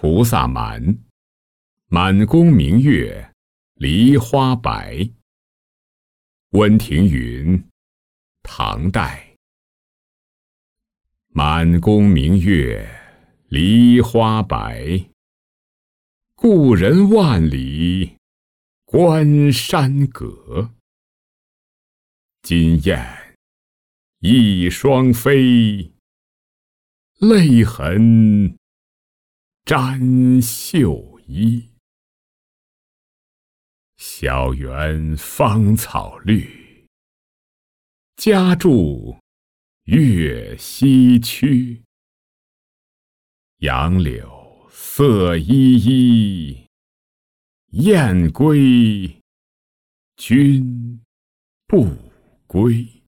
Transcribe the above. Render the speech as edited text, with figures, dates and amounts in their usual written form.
菩萨蛮，满宫明月，梨花白。温庭筠，唐代。满宫明月，梨花白。故人万里，关山隔。今雁一双飞，泪痕沾绣衣。小园芳草绿，家住岳西区。杨柳色依依，雁归君不归。